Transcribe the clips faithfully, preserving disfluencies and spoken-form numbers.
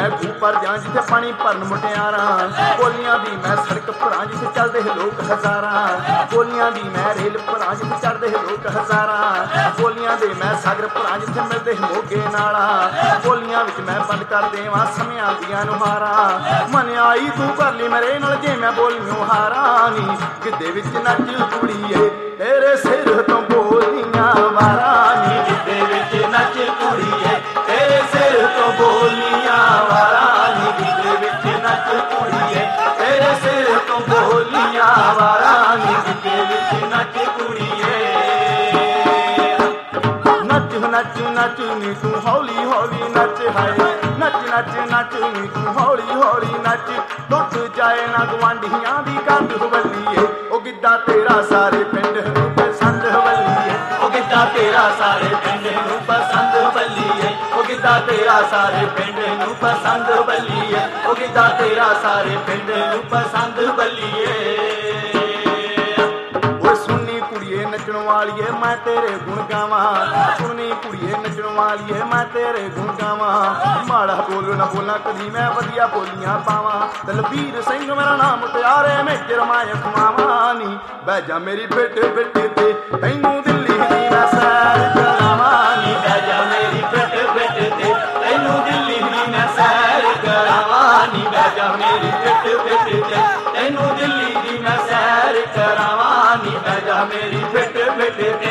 मैं खूह पर जा जिथे पानी भरन मुटियारा, कोलियां दी मैं सड़क भरा जिथे चलदे लोग हजारा, कोलियां दी मैं रेल भरा जिथे चढ़दे लोग हजारा, कोलियां दे मैं सागर भरा जिथे मिलदे मोगे नाला, कोलियां विच मैं बंद कर देवां समियां दियां नुहारा, मन आई तू कर ली मेरे नाल जे मैं बोलियों हारा नी, गिद्धे विच नच कुड़ीए तेरे सिर तो बोलियां वारा नी, गिद्धे विच नच कुड़ीए तेरे सिर तो बोलियां वारा नी, गिद्धे विच नच कुड़ीए तेरे सिर तो बोलियां वारा नी, गिद्धे विच नच कुड़ीए। नच नच नच नी तू हौली हौली नच हाय, नच नच नच नी तू हौली हौली नच, टुट जाए ना गुआंढियां दी कंध बल्लीए, ओ गिद्धा तेरा सारे पिंड नूं पसंद बल्लीए, ओ गिद्धा तेरा सारे पिंड नूं पसंद बल्लीए, ओ गिद्धा तेरा सारे पिंड नूं पसंद बल्लीए, ओ गिद्धा तेरा सारे पिंड नूं पसंद बल्लीए। सुननी कुड़िए नचण वालीए मैं तेरे गुण गावां, सुननी कुड़िए नचण वालीए मैं तेरे गुण गावां, माड़ा बोल ना बोलना कदी मैं वधिया बोलियां पावां, दलबीर सिंह मेरा नाम प्यारे मेजर माए खमावां नी, बह जा मेरी बिट बिट ते तैनू दिल्ली दी मैं सैर करावां नी, बह जा मेरी बिट बिट ते तैनू दिल्ली दी मैं सैर करावां नी, बह जा मेरी बिट बिट ते तैनू दिल्ली दी मैं सैर करावां नी, बह जा मेरी बिट बिट ते।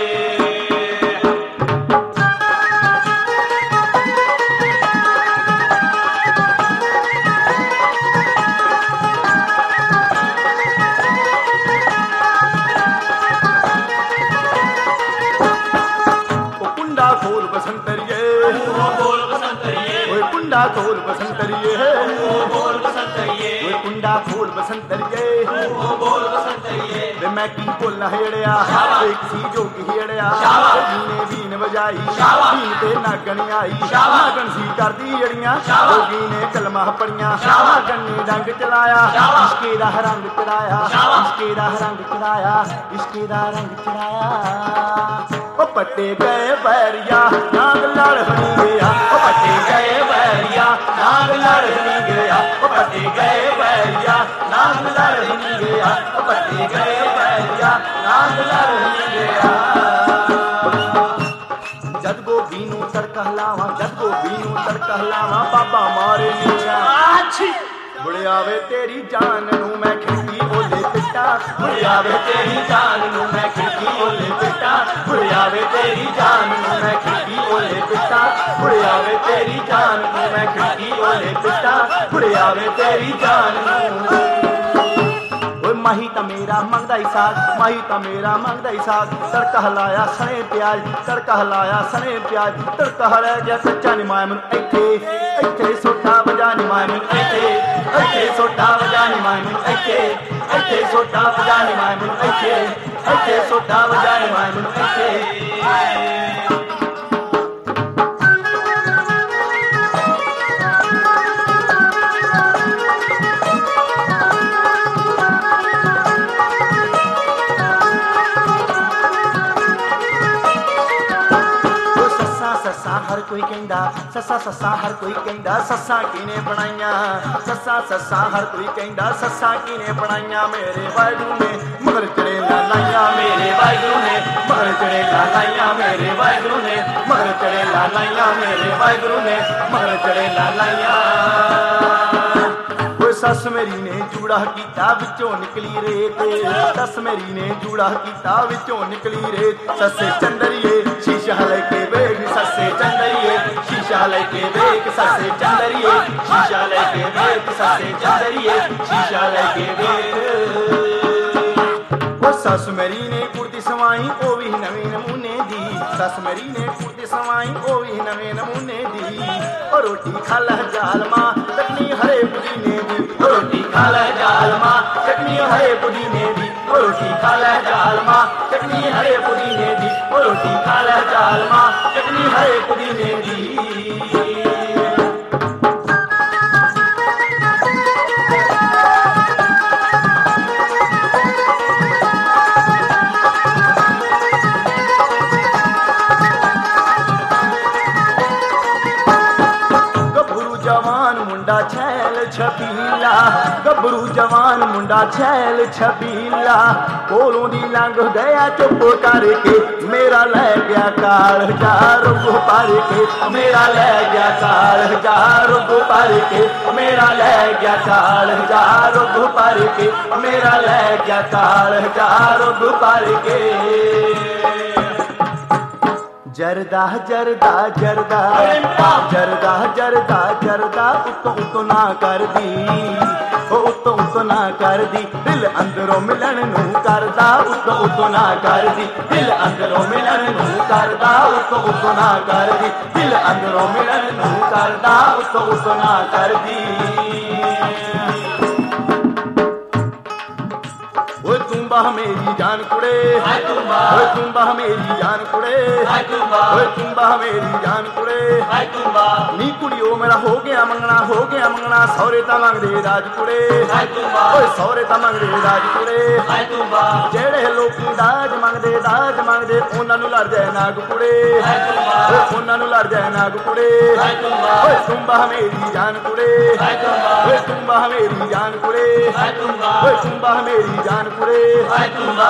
खोल बसंतरिए बोल बसंतरिए, ओए कुंडा खोल बसंतरिए बोल बसंतरिए, ओए कुंडा खोल बसंतरिए बोल बसंतरिए, वे मैं की बोलना हेड़िया एक सी जोगी हेड़िया, जोगी ने बीन बजाई बीन ते नागन आई, नागन सी करदी अड़ियां जोगी ने कलमा पढ़ियां, नागन ने डंग चलाया इश्के दा रंग चढ़ाया, इश्के दा रंग चढ़ाया, इश्के दा रंग चढ़ाया, ओ पट्टे गए बैरिया नाग लड़ बनी गया, ओ पट्टे गए बैरिया नाग लड़ बनी गया, ओ पट्टे गए बैरिया नाग लड़ बनी गया, ओ पट्टे गए बैरिया नाग लड़ बनी गया। जद गोभी नूं तड़का लावां, जद गोभी नूं तड़का लावां, बाबा मारे नीचा बुढ़ियावे तेरी जान नूं मैं खिड़की ओले पिटा, बुढ़ियावे तेरी जान नूं मैं खिड़की ओले पिटा, बुढ़ियावे तेरी जान नूं मैं खिड़की ओले पिटा, बुढ़ियावे तेरी जान नूं मैं खिड़की ओले पिटा, बुढ़ियावे तेरी जान नूं। माही ता मेरा मंगदा ही साग, माही ता मेरा मंगदा ही साग, तड़का हलाया सने प्याज, तड़का हलाया सने प्याज, तड़का रह गया कच्चा निमाए मैनू इत्थे इत्थे सोटा वजा निमाए मैनू इत्थे इत्थे सोटा वजा निमाए मैनू इत्थे इत्थे सोटा वजा निमाए मैनू इत्थे इत्थे सोटा वजा निमाए मैनू इत्थे। हर कोई कहंदा ससा ससा, हर कोई कहंदा ससा किने बनाइयां, ससा ससा हर कोई कहंदा ससा किने बनाइयां, मेरे वाहिगुरू ने मगर चढ़ेला लाइयां, मेरे वाहिगुरू ने मगर चढ़ेला लाइयां, मेरे वाहिगुरू ने मगर चढ़ेला लाइयां, मेरे वाहिगुरू ने मगर चढ़ेला लाइयां। सस मेरी ने जूड़ा कीता विचों निकली रेत, सस मेरी ने जूड़ा कीता विचों निकली रेत, ससे चंदरिए शीशा लेके वेख, ससे चंदरिए शीशा लेके वेख, ससे चंदरिए शीशा लेके वेख, ससे चंदरिए शीशा लेके वेख। वो सस मेरी ने कुर्ती सवाई ओ भी नवे नमूने दी, सस मेरी ने कुर्ती सवाई ओ भी नवे नमूने दी, और रोटी खा ला जालमा चटनी हरे पुदीने दी, रोटी खा ला जालमा चटनी हरे पुदीने दी, रोटी खा ला जालमा चटनी हरे पुदीने दी, रोटी खा ला जालमा चटनी हरे पुदीने दी। जवान मुंडा छैल छबीला, गभरू जवान मुंडा छैल छबीला, कोलों दी लंघ गया चुप करके, मेरा लै गया काल जा रुग भर के, मेरा लै गया काल जा रुग भर के, मेरा लै गया काल जा रुग भर के, मेरा लै गया काल जा रुग भर के। जरदा जरदा जरदा जरदा जरदा जरदा उतो उतो ना कर दी, उतो उतो ना कर दी, दिल अंदरों मिलन नू करदा, उतो उतो ना कर दी, दिल अंदरों मिलन नू करदा, उतो उतो ना कर दी, दिल अंदरों मिलन नू करदा, उतो उतो ना कर दी। तुम्बा मेरी जान कुड़े, ओए तुम्बा मेरी जान कुड़े, ओए तुम्बा मेरी जान कुड़े, नी कुड़ियो मेरा हो गया मंगना, हो गया मंगना, सौरे ता मंगदे राज कुड़े, ओए सौरे ता मंगदे राज कुड़े, जेड़े लोग दाज मंगदे दाज मंगदे उन्हां नूं लड़ जाए नाग कुड़े, ओए उन्हां नूं लड़ जाए नाग कुड़े, ओए तुम्बा मेरी जान कुड़े, ओए तुम्बा मेरी जान कुड़े, ओए तुम्बा मेरी जान कुड़े, हाय तुम्बा।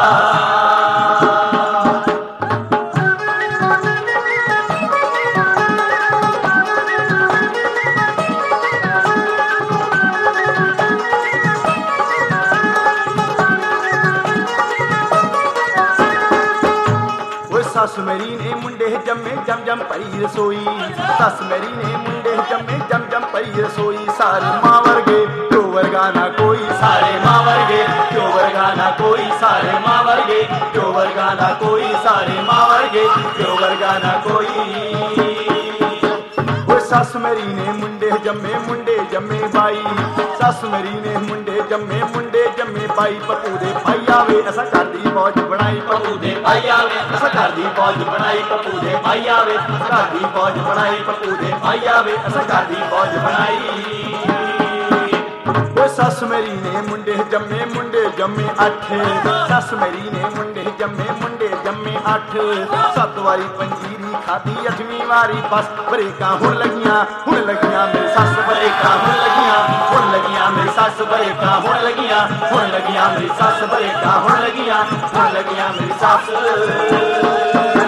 सस मेरी ने मुंडे जम्मे जम जम परी रसोई, सस मेरी ने मुंडे जम्मे जम जम परी रसोई, सारे मां वर्गे क्यों वर्गा ना कोई, सारे मां वर्गे क्यों वर्गा ना कोई, सारे मां वर्गे क्यों वर्गा ना कोई, सारे मां वर्गे क्यों वर्गा ना कोई। सस मेरी ने मुंडे जम्मे मुंडे जम्मे बाई, सस मेरी ने मुंडे जम्मे मुंडे जम्मे बाई, पप्पू दे भाई आवे असा घर दी फौज बनाई, पप्पू दे भाई आवे असा घर दी फौज बनाई, पप्पू दे भाई आवे असा घर दी फौज बनाई, पप्पू दे भाई आवे असा घर दी फौज बनाई। सस मेरी ने मुंडे जम्मे मुंडे जम्मे अठ, सस मेरी ने मुंडे जम्मे मुंडे जम्मे अठ, सत वारी पंजीरी खादी अठवीं वारी बस ब्रेकां हुण लगियां हुण लगियां मेरी सस ब्रेकां हुण लगियां हुण लगियां मेरी सस ब्रेकां हुण लगियां हुण लगियां मेरी सस ब्रेकां हुण लगियां हुण लगियां मेरी सस।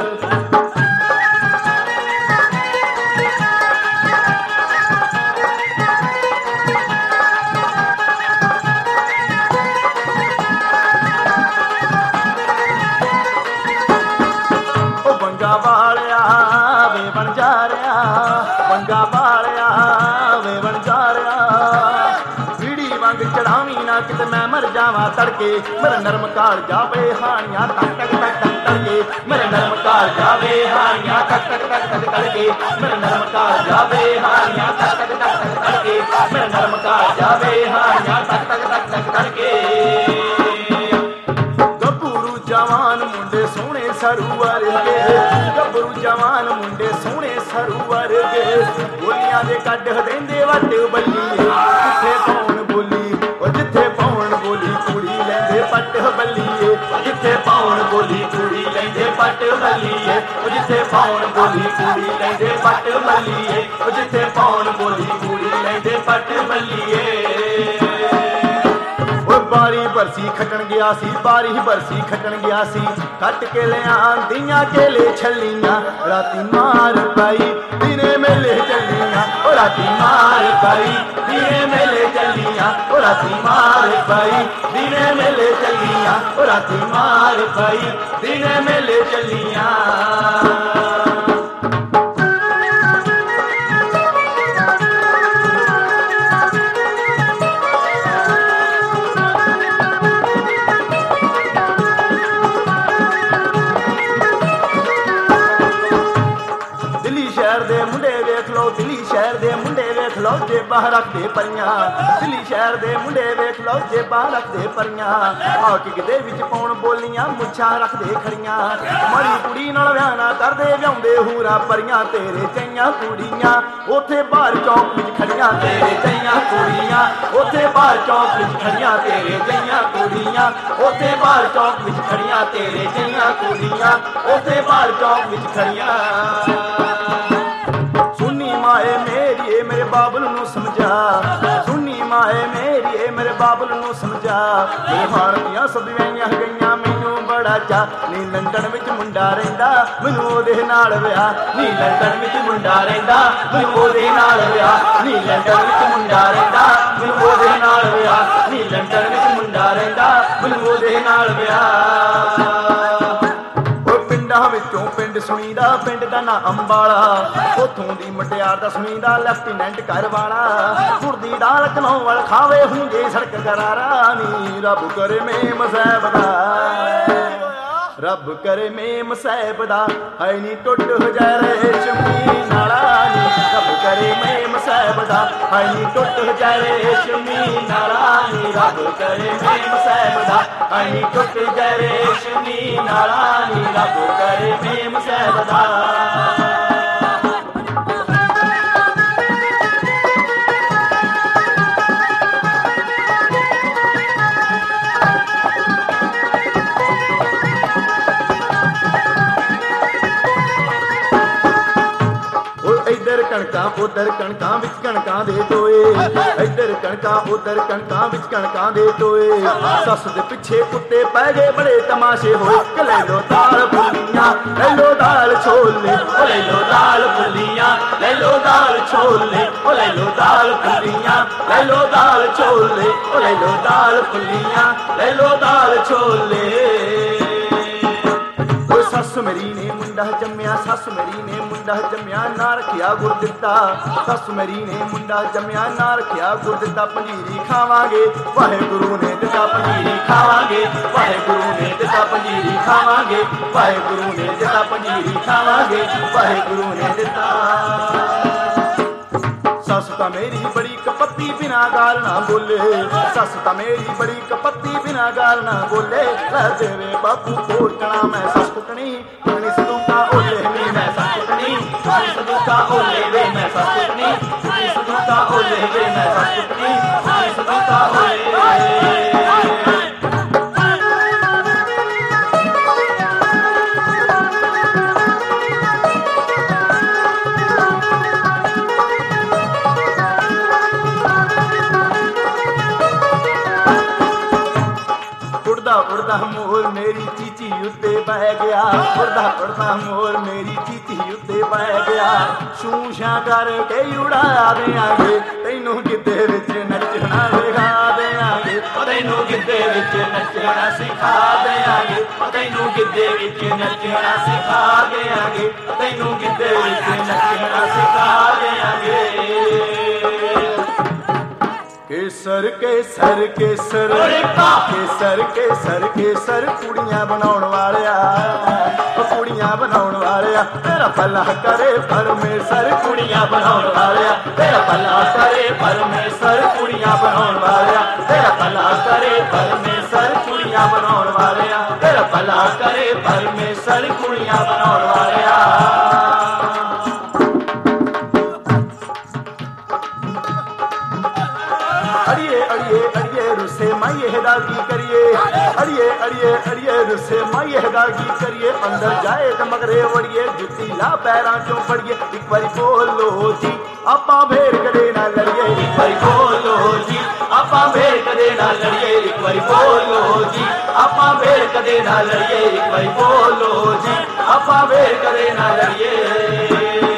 बंगा बालिया वे बन जा रहा, बीड़ी वांग चढ़ावी ना किते मैं मर जावा तड़के, मेरा नरम काल जावे हानियां तक तक तक तक तड़के, मेरा नरम काल जावे हानियां तक तक तक तक तड़के, मेरा नरम काल जावे हानियां तक तक तक तक तड़के, मेरा नरम काल जावे हानियां तक तक तक तक तड़के। गभरू जवान मुंडे सोहणे सरू वर्गे, गभरू जवान मुंडे सोहणे सरू वर्गे, बोलियां दे कड्ढ देंदे वट बल्लीए, जिथे पाउण बोली ओ जिथे पाउण बोली कुड़ी लैंदे पट बल्लीए, जिथे पाउण बोली कुड़ी लैंदे पट बल्लीए, ओ जिथे पाउण बोली कुड़ी लैंदे पट बल्लीए, ओ जिथे पाउण बोली कुड़ी लैंदे पट बल्लीए। बारी बरसी खटन गया सी, बारी बरसी खटन गया सी, कट के ले आंदियां केले छलियां, राती मार पाई दिने मेले चलियां, ओ राती मार पाई दिने मेले चलियां, ओ राती मार पाई दिने मेले चलियां, ओ राती मार पाई दिने मेले चलियां। दिल्ली शहर दे मुंडे वेख लो जेबां रखदे परियां, दिल्ली शहर दे मुंडे वेख लो जेबां रखदे परियां, हॉकिंग दे विच पाउण बोलियां मुच्छां रखदे खड़ियां, माड़ी कुड़ी नाल विआह ना करदे व्याहुंदे हूरां परियां, तेरे जइयां कुड़ियां ओथे बाहर चौक विच खड़ियां, तेरे जइयां कुड़ियां ओथे बाहर चौक विच खड़ियां, तेरे जइयां कुड़ियां ओथे बाहर चौक विच खड़ियां, तेरे जइयां कुड़ियां ओथे बाहर चौक विच खड़ियां। सुनी माए मेरी मेरे बाबुल नूं समझा, सुनी माए मेरी मेरे बाबुल नूं समझा। हाण दियां सदवाइयां गईयां मैनू बड़ा चा, नी लंडन विच मुंडा रहिंदा मैनू ओहदे नाल विआह, नी लंडन विच मुंडा रहिंदा मैनू ओहदे नाल विआह, नी लंडन विच मुंडा रहिंदा मैनू ओहदे नाल विआह, नी लंडन विच मुंडा रहिंदा मैनू ओहदे नाल विआह। ਵਿੱਚੋਂ ਪਿੰਡ ਸੁਣੀਦਾ, ਪਿੰਡ ਦਾ ਨਾਂ ਅੰਬਾਲਾ, ਉਥੋਂ ਦੀ ਮੁਟਿਆਰ ਦਾ ਸੁਣੀਦਾ ਲੈਫਟੀਨੈਂਟ ਘਰ ਵਾਲਾ। ਗੁੜ ਦੀ ਦਾਲ ਕਨੋਂ ਵੱਲ ਖਾਵੇ ਹੁੰਦੇ ਸੜਕ ਕਰਾਰਾ, ਨੀ ਰੱਬ ਕਰੇ ਮੇਮ ਸਾਹਿਬ ਦਾ, ਰੱਬ ਕਰੇ ਮੇਮ ਸਾਹਿਬ ਦਾ, ਹੈ ਨੀ ਟੁੱਟ ਹਜ਼ਾਰੇ ਸ਼ਮੀ ਨਾਲਾ, ਨੀ ਰੱਬ ਕਰੇ ਮੇਮ ਸਾਹਿਬ ਦਾ, ਹੈ ਨੀ ਟੁੱਟ ਹਜ਼ਾਰੇ ਸ਼ਮੀ ਨਾਲਾ, ਨੀ ਰੱਬ ਕਰੇ ਮੇਮ ਸਾਹਿਬ ਦਾ, ਹੈ ਨੀ ਟੁੱਟ ਹਜ਼ਾਰੇ ਸ਼ਮੀ ਨਾਲਾ, ਨੀ ਰੱਬ ਕਰੇ ਮੇਮ ਸਾਹਿਬ ਦਾ। ਇੱਧਰ ਕਣਕਾਂ ਉਧਰ ਕਣਕਾਂ ਵਿੱਚ ਕਣਕਾਂ ਦੇ ਟੋਏ, ਇੱਧਰ ਕਣਕਾਂ ਉਧਰ ਕਣਕਾਂ ਵਿੱਚ ਕਣਕਾਂ ਦੇ ਟੋਏ। ਸੱਸ ਦੇ ਪਿੱਛੇ ਕੁੱਤੇ ਪੈ ਗਏ ਬੜੇ ਤਮਾਸ਼ੇ ਹੋਏ, ਲੈ ਲੋ ਦਾਲ ਫੁੱਲੀਆਂ ਲੈ ਲੋ ਦਾਲ ਛੋਲੇ, ਓ ਲੈ ਲੋ ਦਾਲ ਫੁੱਲੀਆਂ ਲੈ ਲੋ ਦਾਲ ਛੋਲੇ, ਓ ਲੈ ਲੋ ਦਾਲ ਫੁੱਲੀਆਂ ਲੈ ਲੋ ਦਾਲ ਛੋਲੇ, ਓ ਲੈ ਲੋ ਦਾਲ ਫੁੱਲੀਆਂ ਲੈ ਲੋ ਦਾਲ ਛੋਲੇ। ਸੱਸ ਮੇਰੀ ਨੇ ਮੁੰਡਾ ਜੰਮਿਆ, ਸੱਸ ਮੇਰੀ ਨੇ ਮੁੰਡਾ ਜੰਮਿਆ, ਨਾ ਰੱਖਿਆ ਗੁਰ ਦਿੱਤਾ, ਸੱਸ ਮੇਰੀ ਨੇ ਮੁੰਡਾ ਜੰਮਿਆ, ਨਾ ਰੱਖਿਆ ਗੁਰ ਦਿੱਤਾ। ਪੰਜੀਰੀ ਖਾਵਾਂਗੇ ਵਾਹਿਗੁਰੂ ਨੇ ਦਿੱਤਾ, ਪੰਜੀਰੀ ਖਾਵਾਂਗੇ ਵਾਹਿਗੁਰੂ ਨੇ ਦਿੱਤਾ, ਪੰਜੀਰੀ ਖਾਵਾਂਗੇ ਵਾਹਿਗੁਰੂ ਨੇ ਦਿੱਤਾ, ਪੰਜੀਰੀ ਖਾਵਾਂਗੇ ਵਾਹਿਗੁਰੂ ਨੇ ਦਿੱਤਾ। ਸੱਸ ਤਾਂ ਮੇਰੀ ਬੜੀ ਕਪੱਤੀ ਬਿਨਾ ਗਾਲ ਨਾ ਬੋਲੇ, ਸੱਸ ਤਾਂ ਮੇਰੀ ਬੜੀ ਕਪੱਤੀ ਬਿਨਾ ਗਾਲ ਨਾ ਬੋਲੇ। ਲੈ ਦੇਵੇ ਬਾਪੂ ਕੋਟਣਾ ਮੈਂ ਸੱਸ ਕੁੱਟਣੀ, ਕੁੱਟਣੀ ਸੰਦੂਕਾ ਓਲੇ ਵੇ ਮੈਂ ਸੱਸ ਕੁੱਟਣੀ, ਕੁੱਟਣੀ ਸੰਦੂਕਾ ਓਲੇ ਵੇ ਮੈਂ ਸੱਸ ਕੁੱਟਣੀ, ਕੁੱਟਣੀ ਸੰਦੂਕਾ ਓਲੇ ਵੇ ਮੈਂ ਸੱਸ ਕੁੱਟਣੀ, ਕੁੱਟਣੀ ਸੰਦੂਕਾ ਓਲੇ। ਉੜਦਾ ਮੋਰ ਮੇਰੀ ਚੀਚੀ ਉੱਤੇ ਬਹਿ ਗਿਆ, ਉੜਦਾ ਉੜਦਾ ਮੋਰ ਮੇਰੀ ਚੀਚੀ ਉੱਤੇ ਬਹਿ ਗਿਆ। ਛੂਛਾਂ ਕਰਕੇ ਉਡਾ ਦਿਆਂਗੇ ਤੈਨੂੰ ਗਿੱਧੇ ਵਿੱਚ ਨੱਚਣਾ ਸਿਖਾ ਦਿਆਂਗੇ, ਤੈਨੂੰ ਗਿੱਧੇ ਵਿੱਚ ਨੱਚਣਾ ਸਿਖਾ ਦਿਆਂਗੇ, ਤੈਨੂੰ ਗਿੱਧੇ ਵਿੱਚ ਨੱਚਣਾ ਸਿਖਾ ਦਿਆਂਗੇ, ਤੈਨੂੰ ਗਿੱਧੇ ਵਿੱਚ ਨੱਚਣਾ ਸਿਖਾ ਦਿਆਂਗੇ। ਕੇਸਰ ਕੇਸਰ ਕੇਸਰ ਕੇਸਰ ਕੇਸਰ ਕੇਸਰ ਕੁੜੀਆਂ ਬਣਾਉਣ ਵਾਲਿਆ, ਕੁੜੀਆਂ ਬਣਾਉਣ ਵਾਲਿਆ ਤੇਰਾ ਭਲਾ ਕਰੇ ਪਰਮੇਸ਼ਰ, ਕੁੜੀਆਂ ਬਣਾਉਣ ਵਾਲਿਆ ਤੇਰਾ ਭਲਾ ਕਰੇ ਪਰਮੇਸ਼ਰ, ਕੁੜੀਆਂ ਬਣਾਉਣ ਵਾਲਿਆ ਤੇਰਾ ਭਲਾ ਕਰੇ ਪਰਮੇਸ਼ਰ, ਕੁੜੀਆਂ ਬਣਾਉਣ ਵਾਲਿਆ ਤੇਰਾ ਭਲਾ ਕਰੇ ਪਰਮੇਸ਼ਰ, ਕੁੜੀਆਂ ਬਣਾਉਣ ਵਾਲਿਆ। ਅੜੀਏ ਅੜੀਏ ਅੜੀਏ ਰੁੱਸੇ ਮਾਈਏ ਦਾ ਕੀ ਕਰੀਏ, ਅੜੀਏ ਅੜੀਏ ਅੜੀਏ ਰੁੱਸੇ ਮਾਈਏ ਦਾ ਕੀ ਕਰੀਏ। ਅੰਦਰ ਜਾਏ ਤੇ ਮਗਰੇ ਵੜੀਏ, ਜੁੱਤੀ ਲਾ ਪੈਰਾਂ ਚੋਂ ਫੜੀਏ। ਇੱਕ ਵਾਰੀ ਬੋਲੋ ਜੀ ਆਪਾਂ ਫੇਰ ਕਦੇ ਨਾ ਲੜੀਏ, ਇੱਕ ਵਾਰੀ ਬੋਲੋ ਜੀ ਆਪਾਂ ਫੇਰ ਕਦੇ ਨਾ ਲੜੀਏ, ਇੱਕ ਵਾਰੀ ਬੋਲੋ ਜੀ ਆਪਾਂ ਫੇਰ ਕਦੇ ਨਾ ਲੜੀਏ, ਇੱਕ ਵਾਰੀ ਬੋਲੋ ਜੀ ਆਪਾਂ ਫੇਰ ਕਦੇ ਨਾ ਲੜੀਏ।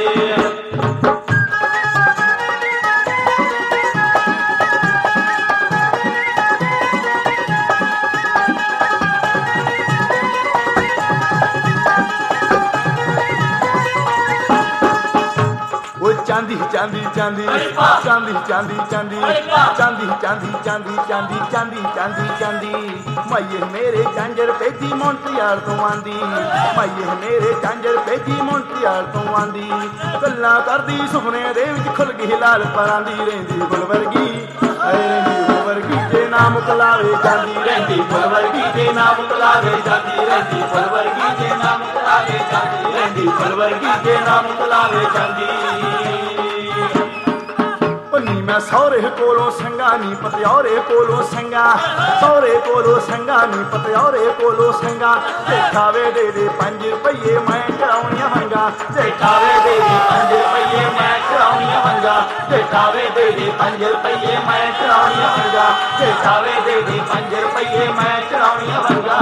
ਚਾਂਦੀ ਚਾਂਦੀ ਚਾਂਦੀ ਚਾਂਦੀ ਚਾਂਦੀ ਚਾਂਦੀ ਚਾਂਦੀ ਚਾਂਦੀ ਚਾਂਦੀ ਚਾਂਦੀ ਚਾਂਦੀ ਚਾਂਦੀ ਚਾਂਦੀ। ਮਾਈਏ ਮੇਰੇ ਝਾਂਜਰ ਭੇਜੀ ਮੌਂਟਰੀਆਲ ਤੋਂ ਆਂਦੀ, ਮਾਈਏ ਮੇਰੇ ਝਾਂਜਰ ਭੇਜੀ ਮੌਂਟਰੀਆਲ ਤੋਂ ਆਂਦੀ। ਗੱਲਾਂ ਕਰਦੀ ਸੁਪਨੇ ਦੇ ਵਿੱਚ ਖੁੱਲ ਗਈ ਲਾਲ ਪਰਾਂ ਦੀ, ਰਹਿੰਦੀ ਫੁੱਲ ਵਰਗੀ ਰਹਿੰਦੀ ਫੁੱਲ ਵਰਗੀ ਜੇ ਨਾ ਮੁਕਲਾਵੇ ਜਾਂਦੀ, ਰਹਿੰਦੀ ਫੁੱਲ ਵਰਗੀ ਜੇ ਨਾ ਮੁਕਲਾਵੇ ਜਾਂਦੀ, ਰਹਿੰਦੀ ਫੁੱਲ ਵਰਗੀ ਜੇ ਨਾ ਮੁਕਲਾਵੇ ਜਾਂਦੀ, ਰਹਿੰਦੀ ਫੁੱਲ ਵਰਗੀ ਜੇ ਨਾ ਮੁਕਲਾਵੇ ਜਾਂਦੀ। ਨੀ ਮੈਂ ਸਹੁਰੇ ਕੋਲੋਂ ਸੰਗਾ ਨੀ ਪਤਿਆਰੇ ਕੋਲੋਂ ਸੰਗਾ ਸਹੁਰੇ ਕੋਲੋਂ ਸੰਗਾ ਨੀ ਪਤਿਆਰੇ ਕੋਲੋਂ ਸੰਗਾ ਜੇਠਾਵੇ ਦੇ ਦੇ ਪੰਜ ਰੁਪਈਏ ਮੈਂ ਕਰਾਉਣੀਆਂ ਵੰਗਾ ਜੇਠਾਵੇ ਦੇ ਦੇ ਪੰਜ ਰੁਪਈਏ ਮੈਂ ਕਰਾਉਣੀਆਂ ਵੰਗਾ ਜੇਠਾਵੇ ਦੇ ਦੇ ਪੰਜ ਰੁਪਈਏ ਮੈਂ ਕਰਾਉਣੀਆਂ ਵੰਗਾ ਜੇਠਾਵੇ ਦੇ ਦੇ ਪੰਜ ਰੁਪਈਏ ਮੈਂ ਕਰਾਉਣੀਆਂ ਵੰਗਾ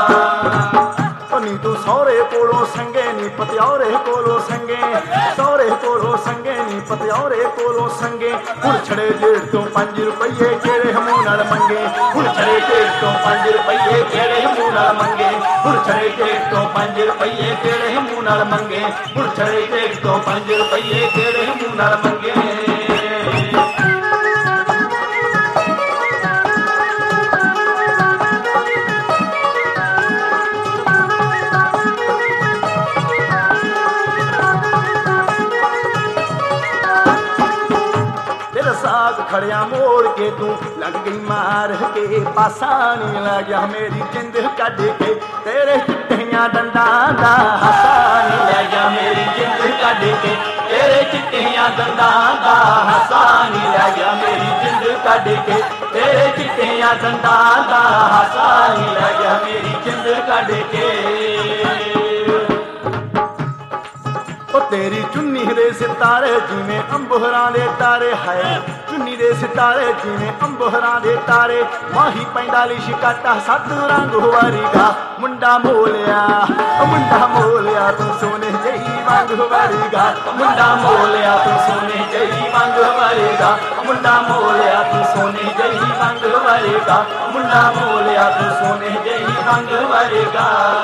ਨੀ ਤੂੰ ਸਹੁਰੇ ਕੋਲੋਂ ਸੰਗੇ ਨੀ ਪਤਿਆਰੇ ਕੋਲੋਂ ਸੰਗੇ ਸਹੁਰੇ ਕੋਲੋਂ ਸੰਗੇ ਨੀ ਪਤਿਆਰੇ ਕੋਲੋਂ ਸੰਗੇ ਹੁਣ ਛੜੇ ਜੇਠ ਤੋਂ ਪੰਜ ਰੁਪਈਏ ਕਿਹੜੇ ਮੂੰਹ ਨਾਲ ਮੰਗੇ ਹੁਣ ਛੜੇ ਜੇਠ ਤੋਂ ਪੰਜ ਰੁਪਈਏ ਕਿਹੜੇ ਮੂੰਹ ਨਾਲ ਮੰਗੇ ਹੁਣ ਛੜੇ ਜੇਠ ਤੋਂ ਪੰਜ ਰੁਪਈਏ ਕਿਹੜੇ ਮੂੰਹ ਨਾਲ ਮੰਗੇ ਹੁਣ ਛੜੇ ਜੇਠ ਤੋਂ ਪੰਜ ਰੁਪਈਏ ਕਿਹੜੇ ਮੂੰਹ ਨਾਲ ਮੰਗੇ ਸਾਗ ਖੜਿਆ ਮੋੜ ਕੇ ਤੂੰ ਲੱਗ ਗਈ ਮਾਰ ਕੇ ਪਾਸਾ ਨਹੀਂ ਲੱਗਿਆ ਮੇਰੀ ਜਿੰਦ ਕੱਢ ਕੇ ਤੇਰੇ ਚਿੱਟੀਆਂ ਦੰਦਾਂ ਦਾ ਹਾਸਾ ਨਹੀਂ ਲੈ ਗਿਆ ਮੇਰੀ ਜਿੰਦ ਕੱਢ ਕੇ ਤੇਰੇ ਚਿੱਟੀਆਂ ਦੰਦਾਂ ਦਾ ਹਾਸਾ ਨਹੀਂ ਲੈ ਗਿਆ ਮੇਰੀ ਜਿੰਦ ਕੱਢ ਕੇ ਤੇਰੇ ਚਿੱਟੀਆਂ ਦੰਦਾਂ ਦਾ ਹਾਸਾ ਨਹੀਂ ਲੈ ਗਿਆ ਮੇਰੀ ਜਿੰਦ ਕੱਢ ਕੇ ਤੇਰੀ ਚੁੰਨੀ ਦੇ ਸਿਤਾਰੇ ਜਿਵੇਂ ਅੰਬਰਾਂ ਦੇ ਤਾਰੇ ਹੈ ਚੁੰਨੀ ਦੇ ਸਿਤਾਰੇ ਜਿਵੇਂ ਅੰਬਰਾਂ ਦੇ ਤਾਰੇ ਮਾਹੀ ਪੈਂਦਾ ਲਿਸ਼ ਕਾਟਾ ਸੱਤ ਰੰਗ ਵਰਗਾ ਮੁੰਡਾ ਮੋਲਿਆ ਮੁੰਡਾ ਮੋਲਿਆ ਤੂੰ ਸੋਨੇ ਜਈ ਵਾਂਗ ਵਰਗਾ ਮੁੰਡਾ ਮੋਲਿਆ ਤੂੰ ਸੋਨੇ ਜਈ ਵਾਂਗ ਵਰਗਾ ਮੁੰਡਾ ਮੋਲਿਆ ਤੂੰ ਸੋਨੇ ਜਈ ਵਾਂਗ ਵਰਗਾ ਮੁੰਡਾ ਮੋਲਿਆ ਤੂੰ ਸੋਨੇ ਜਈ ਵਾਂਗ ਵਰਗਾ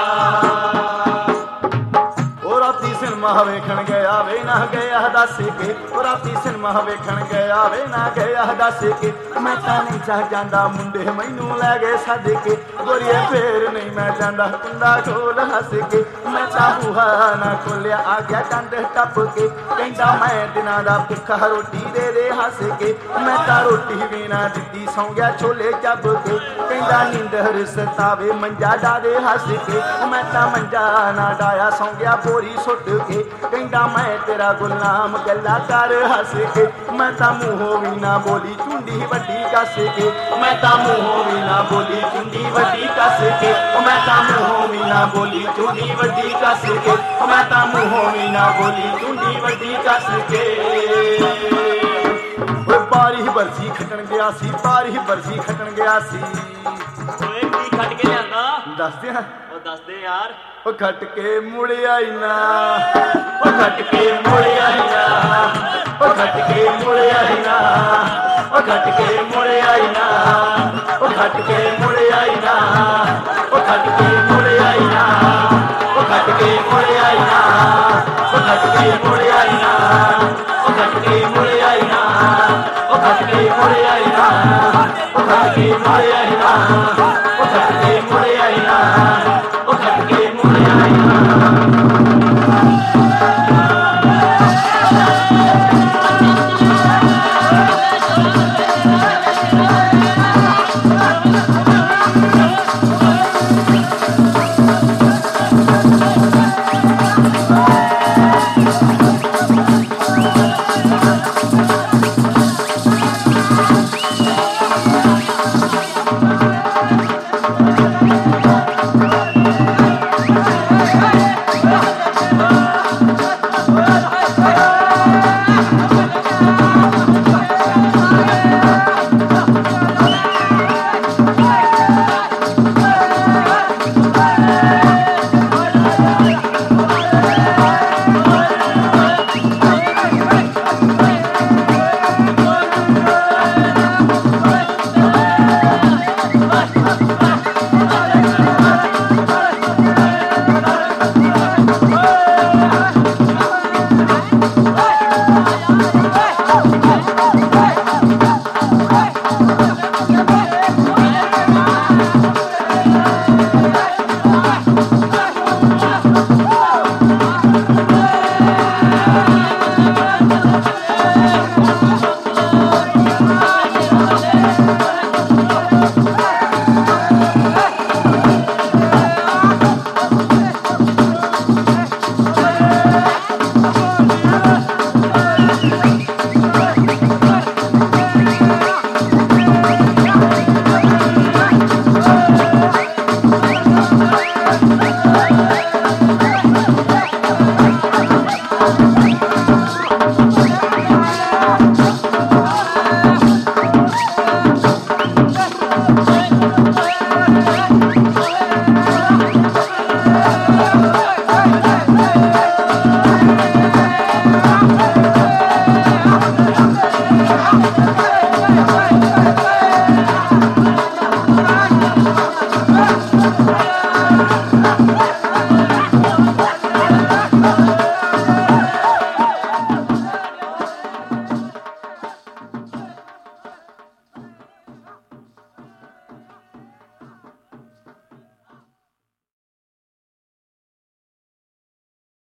ਸਿਨੇਮਾ ਵੇਖਣ ਗਿਆ ਵੇ ਨਾ ਗਿਆ ਦੱਸ ਕੇ ਉਹ ਰਾਤੀ ਸਿਨੇਮਾ ਵੇਖਣ ਗਿਆ ਵੇ ਨਾ ਗਿਆ ਦੱਸ ਕੇ ਮੈਂ ਤਾਂ ਨਹੀਂ ਚਾਹ ਜਾਂਦਾ ਮੁੰਡੇ ਮੈਨੂੰ ਲੈ ਗਏ ਸੱਦ ਕੇ ਗੋਰੀਏ ਫੇਰ ਨਹੀਂ ਮੈਂ ਜਾਂਦਾ ਕੁੰਡਾ ਖੋਲ ਹੱਸ ਕੇ ਮੈਂ ਤਾਂ ਬੂਹਾ ਨਾ ਖੋਲਿਆ ਆ ਗਿਆ ਕੰਧ ਟੱਪ ਕੇ ਕਹਿੰਦਾ ਮੈਂ ਦਿਨਾਂ ਦਾ ਭੁੱਖਾ ਰੋਟੀ ਦੇ ਦੇ ਹੱਸ ਕੇ ਮੈਂ ਤਾਂ ਰੋਟੀ ਵੀ ਨਾ ਦਿੱਤੀ ਸੌਂ ਗਿਆ ਛੋਲੇ ਚੱਬ ਕੇ ਕਹਿੰਦਾ ਨੀਂਦਰ ਸਤਾਵੇ ਮੰਜਾ ਡਾ ਦੇ ਹੱਸ ਕੇ ਮੈਂ ਤਾਂ ਮੰਜਾ ਨਾ ਡਾਇਆ ਸੌਂ ਗਿਆ ਬੋਰੀ ਸੁੱਟ ਕੇ ਕਹਿੰਦਾ ਮੈਂ ਤੇਰਾ ਗੁਲਾਮ ਗੱਲਾਂ ਕਰ ਹੱਸ ਕੇ ਮੈਂ ਤਾਂ ਮੂੰਹੋਂ ਵੀ ਨਾ ਬੋਲੀ ਚੁੰਡੀ ਵੱਡੀ ਕੱਸ ਕੇ ਮੈਂ ਤਾਂ ਮੂੰਹੋਂ ਵੀ ਨਾ ਬੋਲੀ ਚੁੰਡੀ ਵੱਡੀ ਕੱਸ ਕੇ ਮੈਂ ਤਾਂ ਮੂੰਹੋਂ ਵੀ ਨਾ ਬੋਲੀ ਚੁੰਡੀ ਵੱਡੀ ਕੱਸ ਕੇ ਮੈਂ ਤਾਂ ਮੂੰਹੋਂ ਵੀ ਨਾ ਬੋਲੀ ਚੁੰਡੀ ਵੱਡੀ ਕੱਸ ਕੇ ਬਾਰੀ ਬਰਸੀ ਖੱਟਣ ਗਿਆ ਸੀ ਬਾਰੀ ਬਰਸੀ ਖੱਟਣ ਗਿਆ ਸੀ ਓਏ ਕੀ ਖੱਟ ਕੇ ਲਿਆਂਦਾ ਦੱਸਦੇ ਹਾਂ ਉਹ ਦੱਸਦੇ ਯਾਰ ਉਹ ਖੱਟ ਕੇ ਮੁੜਿਆ ਈ ਨਾ ਉਹ ਖੱਟ ਕੇ ਮੁੜਿਆ ਈ ਨਾ ਉਹ ਖੱਟ ਕੇ ਮੁੜਿਆ ਈ ਨਾ ਉਹ ਖੱਟ ਕੇ ਮੁੜਿਆ ਈ ਨਾ ਉਹ ਖੱਟ ਕੇ ਮੁੜਿਆ ਈ ਨਾ ਉਹ ਖੱਟ ਕੇ ਮੁੜਿਆ ਈ ਨਾ ਉਹ ਖੱਟ ਕੇ ਮੁੜਿਆ ਈ ਨਾ ਉਹ ਖੱਟ ਕੇ ਮੁੜਿਆ ਈ ਨਾ ਉਹ ਖੱਟ ਕੇ ਮੁੜਿਆ